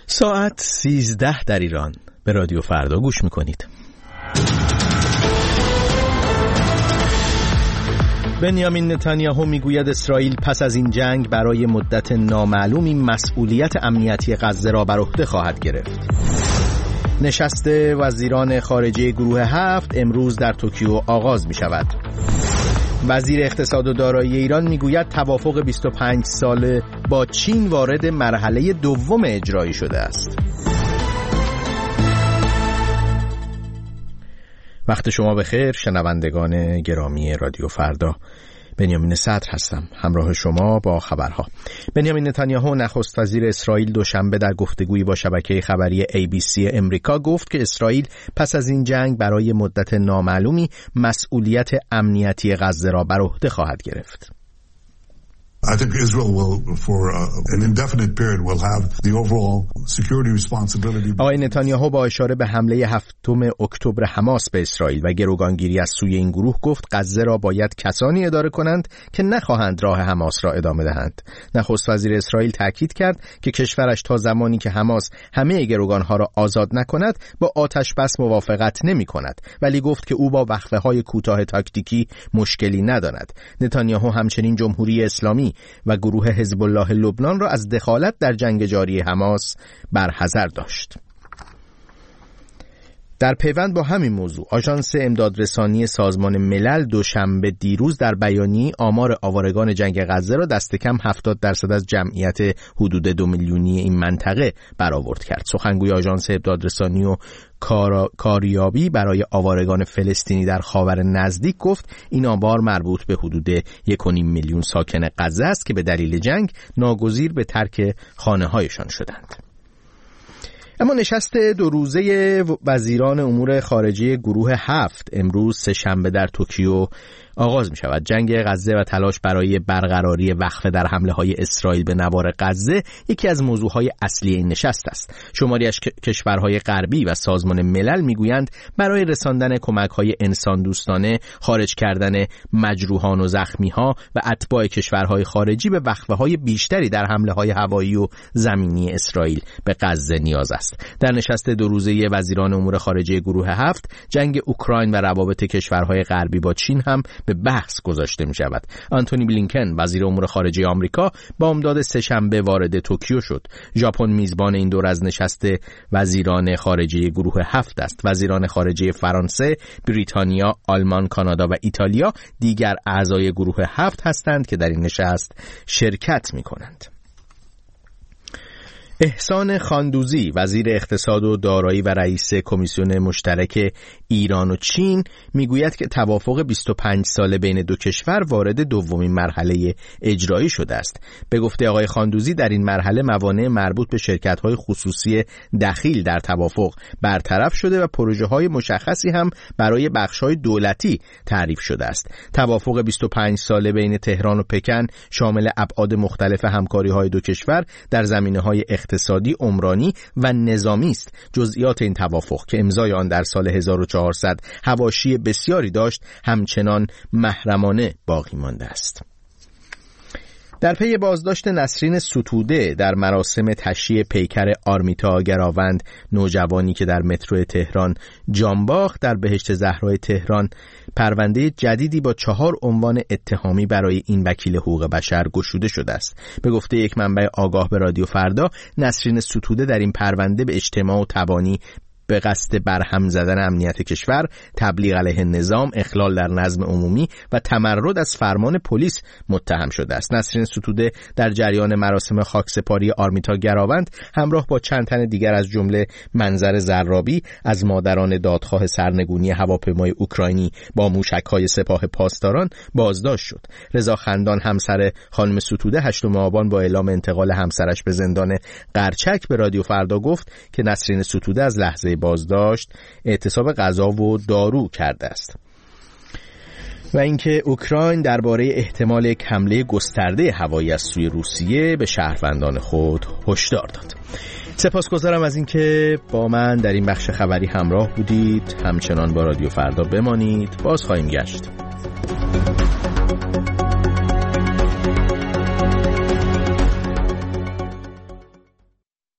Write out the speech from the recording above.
ساعت 13 در ایران. به رادیو فردا گوش میکنید. بنیامین نتانیاهو میگوید اسرائیل پس از این جنگ برای مدت نامعلومی مسئولیت امنیتی غزه را بر عهده خواهد گرفت. نشست وزیران خارجه گروه 7 امروز در توکیو آغاز می شود. وزیر اقتصاد و دارایی ایران میگوید توافق 25 ساله با چین وارد مرحله دوم اجرایی شده است. وقت شما بخیر شنوندگان گرامی رادیو فردا. بنیامین صدر هستم همراه شما با خبرها. بنیامین نتانیاهو نخست وزیر اسرائیل دوشنبه در گفتگویی با شبکه خبری ABC امریکا گفت که اسرائیل پس از این جنگ برای مدت نامعلومی مسئولیت امنیتی غزه را بر عهده خواهد گرفت. I think Israel will, for an indefinite period, will have the overall security responsibility. آقای نتانیاهو با اشاره به حمله 7 اکتبر حماس به اسرائیل و گروگانگیری از سوی این گروه گفت غزه را باید کسانی اداره کنند که نخواهند راه حماس را ادامه دهند. نخست وزیر اسرائیل تاکید کرد که کشورش تا زمانی که حماس همه گروگانها را آزاد نکند با آتش بس موافقت نمی کند، ولی گفت که او با وقفه‌های کوتاه تاکتیکی مشکلی ندارد. نتانیاهو همچنین جمهوری اسلامی و گروه حزب الله لبنان را از دخالت در جنگ جاری حماس برحذر داشت. در پیوند با همین موضوع آژانس امدادرسانی سازمان ملل دوشنبه دیروز در بیانیه آمار آوارگان جنگ غزه را دست کم 70% از جمعیت حدود 2 میلیونی این منطقه برآورد کرد. سخنگوی آژانس امدادرسانی و کاریابی برای آوارگان فلسطینی در خاور نزدیک گفت این آمار مربوط به حدود 1.5 میلیون ساکن غزه است که به دلیل جنگ ناگزیر به ترک خانه‌هایشان شدند. اما نشست 2 روزه وزیران امور خارجه گروه 7 امروز سه‌شنبه در توکیو آغاز می شود. جنگ غزه و تلاش برای برقراری وقفه در حمله‌های اسرائیل به نوار غزه یکی از موضوعهای اصلی این نشست است. شماری از کشورهای غربی و سازمان ملل میگویند برای رساندن کمک‌های انسان دوستانه، خارج کردن مجروحان و زخمی‌ها و اتباع کشورهای خارجی به وقفه‌های بیشتری در حمله‌های هوایی و زمینی اسرائیل به غزه نیاز است. در نشست 2 روزه وزیران امور خارجه گروه 7 جنگ اوکراین و روابط کشورهای غربی با چین هم به بحث گذاشته می شود. آنتونی بلینکن وزیر امور خارجه آمریکا بامداد سه‌شنبه وارد توکیو شد. ژاپن میزبان این دور از نشست وزیران خارجه گروه 7 است. وزیران خارجه فرانسه، بریتانیا، آلمان، کانادا و ایتالیا دیگر اعضای گروه 7 هستند که در این نشست شرکت می کنند. احسان خاندوزی وزیر اقتصاد و دارایی و رئیس کمیسیون مشترک ایران و چین میگوید که توافق 25 ساله بین دو کشور وارد دومین مرحله اجرایی شده است. به گفته آقای خاندوزی در این مرحله موانع مربوط به شرکت‌های خصوصی دخیل در توافق برطرف شده و پروژه‌های مشخصی هم برای بخش‌های دولتی تعریف شده است. توافق 25 ساله بین تهران و پکن شامل ابعاد مختلف همکاری‌های دو کشور در زمینه‌های اقتصادی، عمرانی و نظامی است. جزئیات این توافق که امضای آن در سال 1400 حواشی بسیاری داشت همچنان محرمانه باقی مانده است. در پی بازداشت نسرین ستوده در مراسم تشییع پیکر آرمیتا گراوند، نوجوانی که در مترو تهران جان باخت، در بهشت زهرای تهران پرونده جدیدی با 4 عنوان اتهامی برای این وکیل حقوق بشر گشوده شده است. به گفته یک منبع آگاه به رادیو فردا، نسرین ستوده در این پرونده به اجتماع و تبانی به قصد برهم زدن امنیت کشور، تبلیغ علیه نظام، اخلال در نظم عمومی و تمرد از فرمان پلیس متهم شده است. نسرین ستوده در جریان مراسم خاکسپاری آرمیتا گراوند همراه با چند تن دیگر از جمله منظر زرابی از مادران دادخواه سرنگونی هواپیمای اوکراینی با موشک‌های سپاه پاسداران بازداشت شد. رضا خندان همسر خانم ستوده 8 آبان با اعلام انتقال همسرش به زندان قرچک به رادیو فردا گفت که نسرین ستوده از لحظه بازداشت اعتصاب غذا و دارو کرده است. و اینکه اوکراین درباره احتمال یک حمله گسترده هوایی از سوی روسیه به شهروندان خود هشدار داد. سپاسگزارم از اینکه با من در این بخش خبری همراه بودید. همچنان با رادیو فردا بمانید. باز خواهیم گشت.